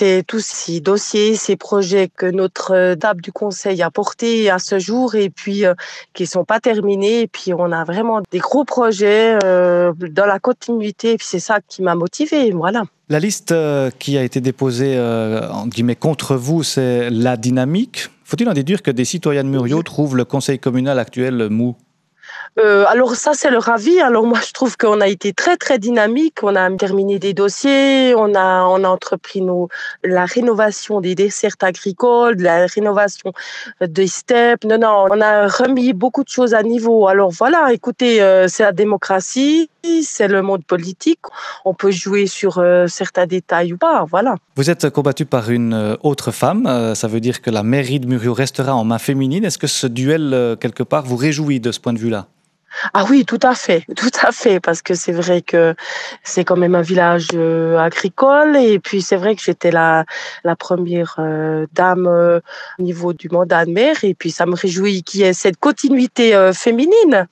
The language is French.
c'est tous ces dossiers, ces projets que notre table du conseil a portés à ce jour et puis qui sont pas terminés. Et puis on a vraiment des gros projets dans la continuité. Et puis c'est ça qui m'a motivée, voilà. La liste qui a été déposée entre guillemets contre vous, c'est la dynamique. Faut-il en déduire que des citoyens de Muriot trouvent le conseil communal actuel mou? Alors ça, c'est leur avis. Alors moi, je trouve qu'on a été très, très dynamique. On a terminé des dossiers, on a entrepris la rénovation des dessertes agricoles, la rénovation des steppes. Non, on a remis beaucoup de choses à niveau. Alors voilà, écoutez, c'est la démocratie, c'est le monde politique. On peut jouer sur certains détails ou pas, voilà. Vous êtes combattu par une autre femme. Ça veut dire que la mairie de Muriot restera en main féminine. Est-ce que ce duel, quelque part, vous réjouit de ce point de vue-là? Ah oui, tout à fait, parce que c'est vrai que c'est quand même un village agricole et puis c'est vrai que j'étais la première dame au niveau du mandat de maire et puis ça me réjouit qu'il y ait cette continuité féminine.